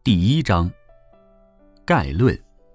第1章概论。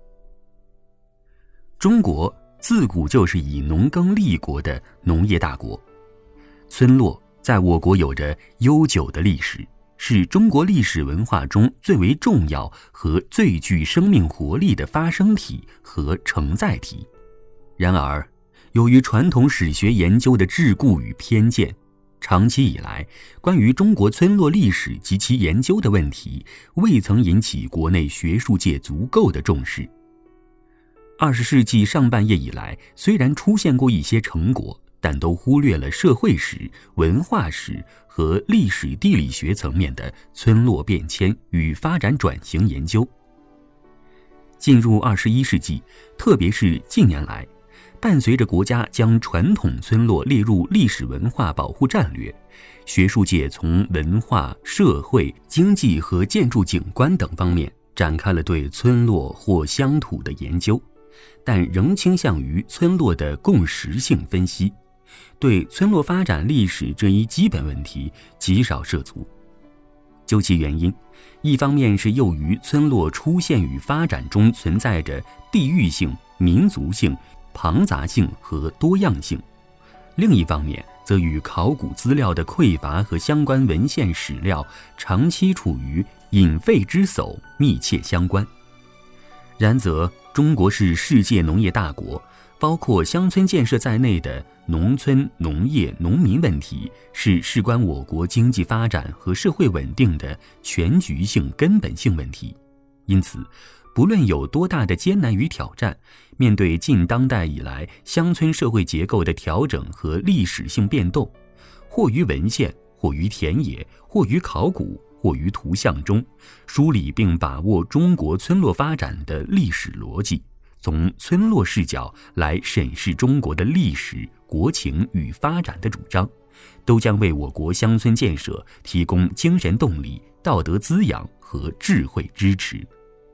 中国自古就是以农耕立国的农业大国，村落在我国有着悠久的历史，是中国历史文化中最为重要和最具生命活力的发生体和承载体。然而，由于传统史学研究的桎梏与偏见，长期以来，关于中国村落历史及其研究的问题未曾引起国内学术界足够的重视。20世纪上半叶以来，虽然出现过一些成果，但都忽略了社会史、文化史和历史地理学层面的村落变迁与发展转型研究。进入21世纪，特别是近年来，伴随着国家将传统村落列入历史文化保护战略，学术界从文化、社会、经济和建筑景观等方面展开了对村落或乡土的研究，但仍倾向于村落的共识性分析，对村落发展历史这一基本问题极少涉足。究其原因，一方面是由于村落出现与发展中存在着地域性、民族性、庞杂性和多样性，另一方面则与考古资料的匮乏和相关文献史料长期处于隐废之叟密切相关。然则中国是世界农业大国，包括乡村建设在内的农村、农业、农民问题是事关我国经济发展和社会稳定的全局性根本性问题。因此，不论有多大的艰难与挑战，面对近当代以来乡村社会结构的调整和历史性变动，或于文献，或于田野，或于考古，或于图像中，梳理并把握中国村落发展的历史逻辑，从村落视角来审视中国的历史、国情与发展的主张，都将为我国乡村建设提供精神动力、道德滋养和智慧支持。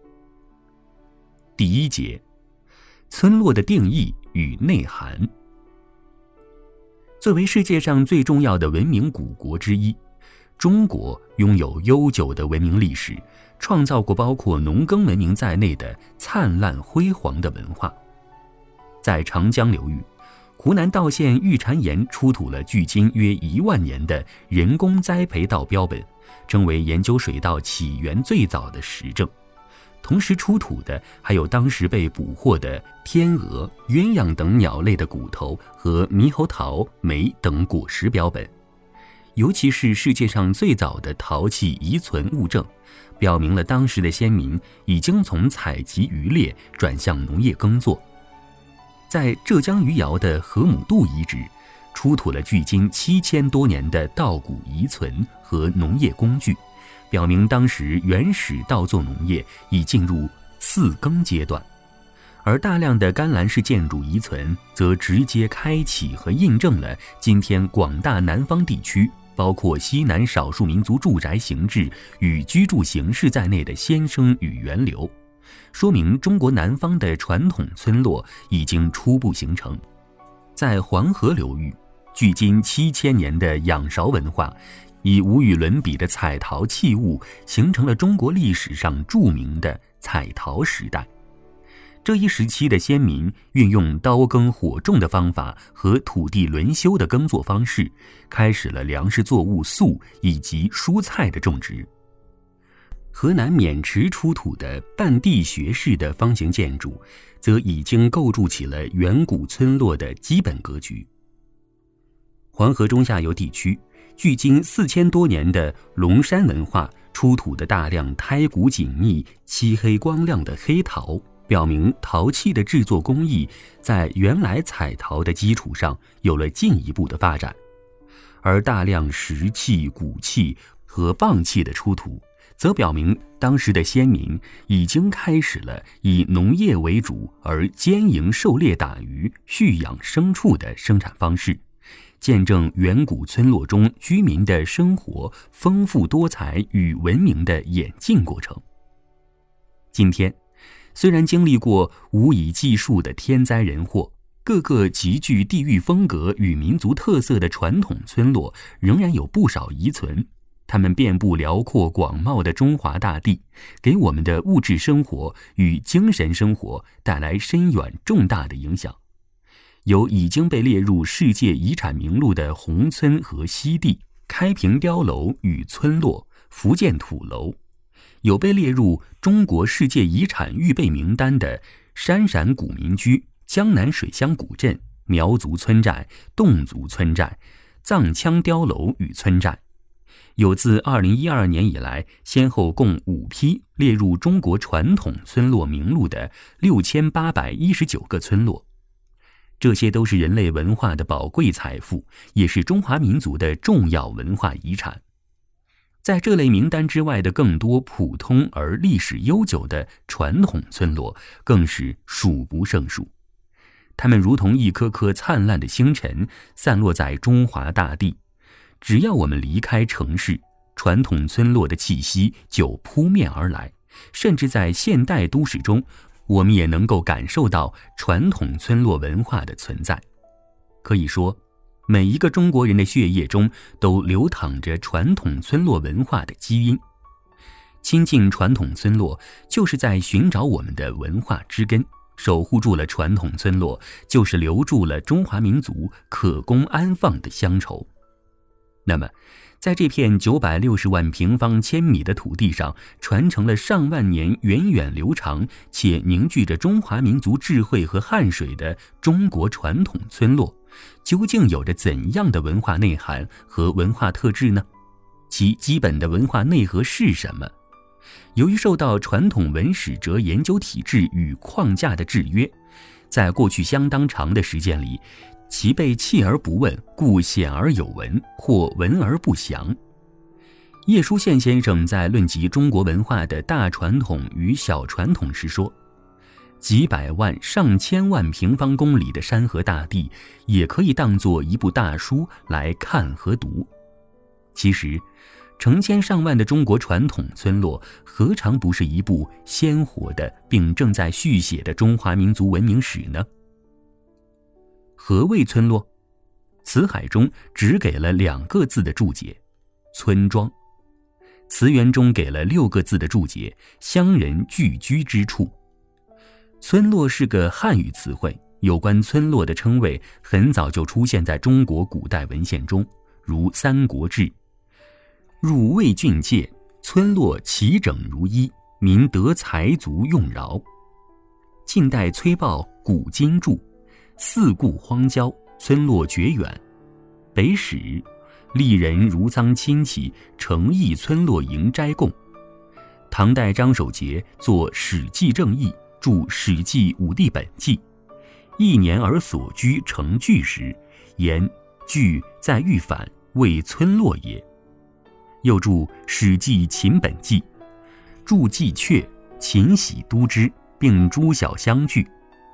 第1节，村落的定义与内涵。作为世界上最重要的文明古国之一，中国拥有悠久的文明历史，创造过包括农耕文明在内的灿烂辉煌的文化。在长江流域，湖南道县玉蟾岩出土了距今约1万年的人工栽培稻标本，成为研究水稻起源最早的实证。同时出土的还有当时被捕获的天鹅、鸳鸯等鸟类的骨头和猕猴桃、梅等果实标本。尤其是世界上最早的陶器遗存物证，表明了当时的先民已经从采集渔猎转向农业耕作。在浙江余姚的河姆渡遗址，出土了距今7000多年的稻谷遗存和农业工具，表明当时原始稻作农业已进入4耕阶段。而大量的甘蓝式建筑遗存则直接开启和印证了今天广大南方地区，包括西南少数民族住宅形制与居住形式在内的先声与源流，说明中国南方的传统村落已经初步形成。在黄河流域，距今7000年的仰韶文化以无与伦比的彩陶器物形成了中国历史上著名的彩陶时代。这一时期的先民运用刀耕火种的方法和土地轮休的耕作方式，开始了粮食作物粟以及蔬菜的种植。河南渑池出土的半地穴式的方形建筑，则已经构筑起了远古村落的基本格局。黄河中下游地区距今4000多年的龙山文化出土的大量胎骨紧密、漆黑光亮的黑陶，表明陶器的制作工艺在原来彩陶的基础上有了进一步的发展。而大量石器、骨器和蚌器的出土，则表明当时的先民已经开始了以农业为主而兼营狩猎打鱼、蓄养牲畜的生产方式，见证远古村落中居民的生活丰富多彩与文明的演进过程。今天，虽然经历过无以计数的天灾人祸，各个极具地域风格与民族特色的传统村落仍然有不少遗存， 它们遍布辽阔广袤的中华大地，给我们的物质生活与精神生活带来深远重大的影响。有已经被列入世界遗产名录的宏村和西递、开平碉楼与村落、福建土楼，有被列入中国世界遗产预备名单的山陕古民居、江南水乡古镇、苗族村寨、侗族村寨、藏羌碉楼与村寨，有自2012年以来先后共5批列入中国传统村落名录的6819个村落。这些都是人类文化的宝贵财富，也是中华民族的重要文化遗产。在这类名单之外的更多普通而历史悠久的传统村落更是数不胜数。它们如同一颗颗灿烂的星辰，散落在中华大地。只要我们离开城市，传统村落的气息就扑面而来，甚至在现代都市中，我们也能够感受到传统村落文化的存在。可以说，每一个中国人的血液中都流淌着传统村落文化的基因。亲近传统村落，就是在寻找我们的文化之根。守护住了传统村落，就是留住了中华民族可供安放的乡愁。那么，在这片960万平方千米的土地上，传承了上万年源远流长且凝聚着中华民族智慧和汗水的中国传统村落，究竟有着怎样的文化内涵和文化特质呢？其基本的文化内核是什么？由于受到传统文史哲研究体制与框架的制约，在过去相当长的时间里，其被弃而不问，故鲜而有闻，或闻而不详。叶舒宪先生在论及中国文化的大传统与小传统时说，几百万上千万平方公里的山河大地，也可以当作一部大书来看和读。其实成千上万的中国传统村落，何尝不是一部鲜活的并正在续写的中华民族文明史呢？何谓村落？词海中只给了2个字的注解，村庄。词源中给了6个字的注解，乡人聚居之处。村落是个汉语词汇，有关村落的称谓很早就出现在中国古代文献中，如《三国志》，入魏郡界，村落齐整如一，民得财足用饶。晋代崔豹古今注，四顾荒郊，村落绝远。北史，丽人如丧亲戚，诚邑村落营斋供。唐代张守节作《史记正义》，著《史记武帝本纪》，1年而所居成聚时，言聚在豫反，谓村落也。又著《史记秦本纪》，著纪阙，秦喜都之，并诸小乡聚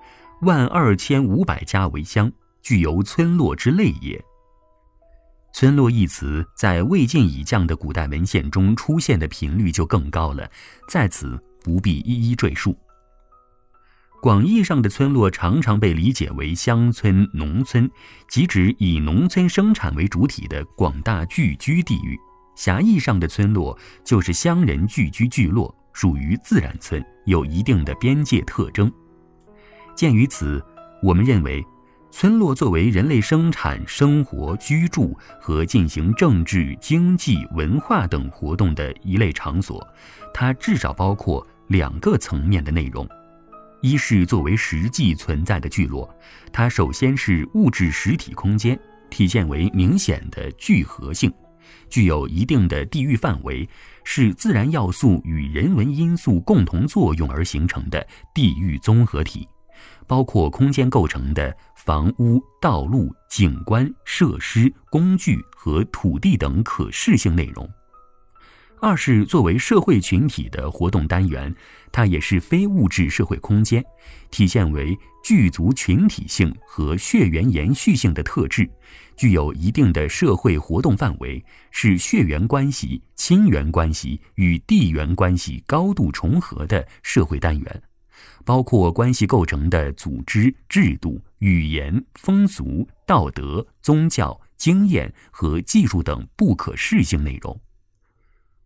，12500家为乡，具由村落之类也。村落一词在魏晋以降的古代文献中出现的频率就更高了，在此不必一一赘述。广义上的村落常常被理解为乡村、农村，即指以农村生产为主体的广大聚居地域。狭义上的村落就是乡人聚居聚落，属于自然村，有一定的边界特征。鉴于此，我们认为村落作为人类生产、生活、居住和进行政治、经济、文化等活动的一类场所，它至少包括2个层面的内容。一是作为实际存在的聚落，它首先是物质实体空间，体现为明显的聚合性，具有一定的地域范围，是自然要素与人文因素共同作用而形成的地域综合体，包括空间构成的房屋、道路、景观、设施、工具和土地等可视性内容。二是作为社会群体的活动单元，它也是非物质社会空间，体现为具足群体性和血缘延续性的特质，具有一定的社会活动范围，是血缘关系、亲缘关系与地缘关系高度重合的社会单元，包括关系构成的组织、制度、语言、风俗、道德、宗教、经验和技术等不可视性内容。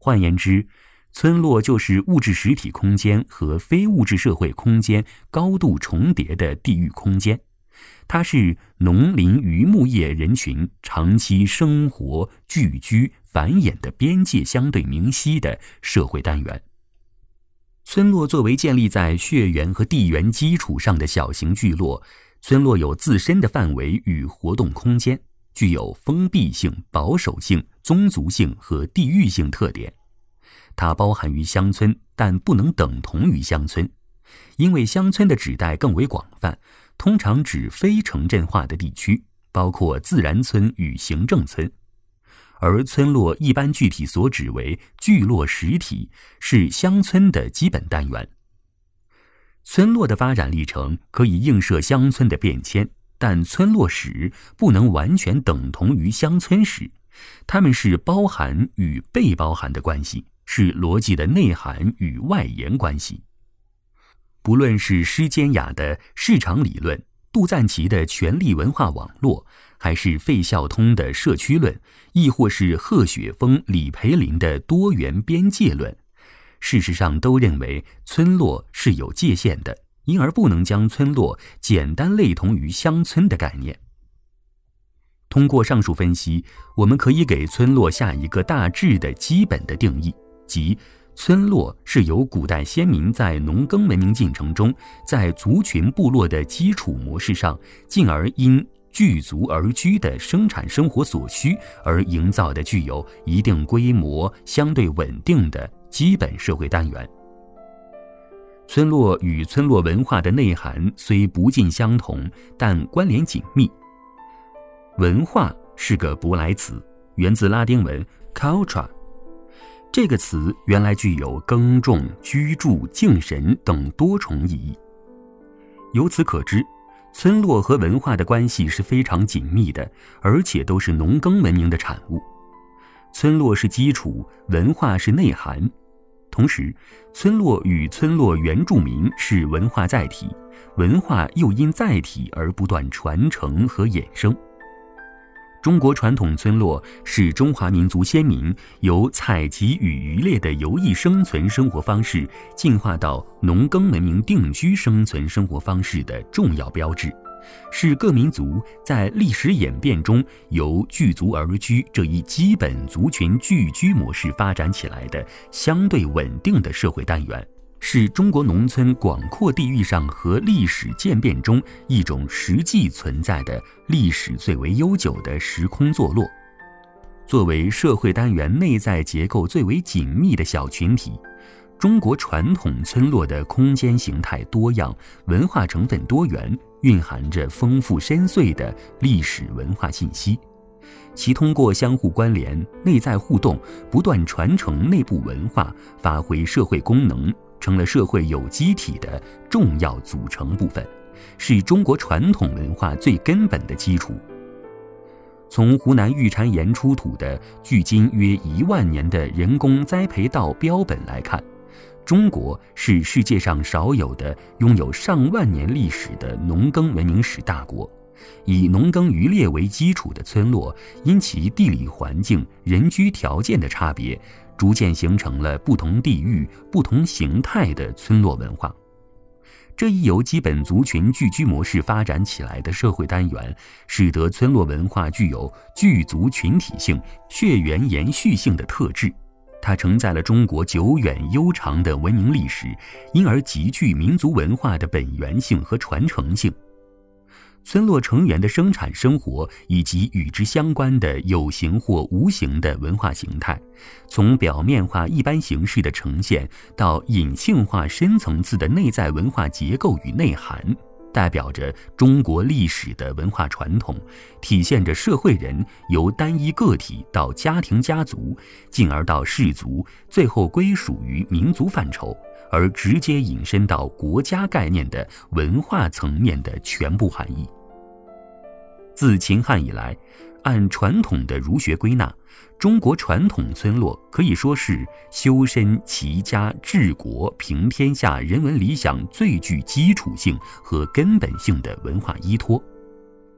换言之，村落就是物质实体空间和非物质社会空间高度重叠的地域空间，它是农林渔牧业人群长期生活、聚居、繁衍的边界相对明晰的社会单元。村落作为建立在血缘和地缘基础上的小型聚落，村落有自身的范围与活动空间，具有封闭性、保守性、宗族性和地域性特点。它包含于乡村，但不能等同于乡村，因为乡村的指代更为广泛，通常指非城镇化的地区，包括自然村与行政村。而村落一般具体所指为聚落实体，是乡村的基本单元。村落的发展历程可以映射乡村的变迁，但村落史不能完全等同于乡村史，它们是包含与被包含的关系，是逻辑的内涵与外延关系。不论是施坚雅的市场理论、杜赞奇的权力文化网络，还是费孝通的社区论，亦或是贺雪峰、李培林的多元边界论，事实上都认为村落是有界限的，因而不能将村落简单类同于乡村的概念。通过上述分析，我们可以给村落下一个大致的基本的定义，即村落是由古代先民在农耕文明进程中，在族群部落的基础模式上，进而因聚族而居的生产生活所需而营造的具有一定规模、相对稳定的基本社会单元。村落与村落文化的内涵虽不尽相同，但关联紧密。文化是个舶来词，源自拉丁文 cultura。 这个词原来具有耕种、居住、敬神等多重意义。由此可知，村落和文化的关系是非常紧密的，而且都是农耕文明的产物。村落是基础，文化是内涵。同时，村落与村落原住民是文化载体，文化又因载体而不断传承和衍生。中国传统村落是中华民族先民由采集与渔猎的游弋生存生活方式进化到农耕文明定居生存生活方式的重要标志，是各民族在历史演变中由聚族而居这一基本族群聚居模式发展起来的相对稳定的社会单元，是中国农村广阔地域上和历史渐变中一种实际存在的历史最为悠久的时空坐落。作为社会单元内在结构最为紧密的小群体，中国传统村落的空间形态多样，文化成分多元，蕴含着丰富深邃的历史文化信息。其通过相互关联、内在互动，不断传承内部文化，发挥社会功能，成了社会有机体的重要组成部分，是中国传统文化最根本的基础。从湖南玉蟾岩出土的距今约1万年的人工栽培稻标本来看，中国是世界上少有的拥有上万年历史的农耕文明史大国。以农耕渔猎为基础的村落，因其地理环境、人居条件的差别，逐渐形成了不同地域、不同形态的村落文化。这一由基本族群聚居模式发展起来的社会单元，使得村落文化具有聚族群体性、血缘延续性的特质。它承载了中国久远悠长的文明历史，因而极具民族文化的本源性和传承性。村落成员的生产生活以及与之相关的有形或无形的文化形态，从表面化一般形式的呈现到隐性化深层次的内在文化结构与内涵，代表着中国历史的文化传统，体现着社会人由单一个体到家庭家族，进而到氏族，最后归属于民族范畴，而直接引申到国家概念的文化层面的全部含义。自秦汉以来，按传统的儒学归纳，中国传统村落可以说是修身齐家治国平天下人文理想最具基础性和根本性的文化依托。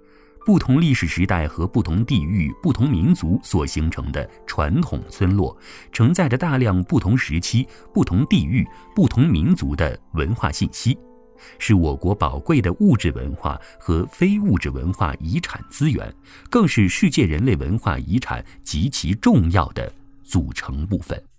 不同历史时代和不同地域、不同民族所形成的传统村落，承载着大量不同时期、不同地域、不同民族的文化信息，是我国宝贵的物质文化和非物质文化遗产资源，更是世界人类文化遗产极其重要的组成部分。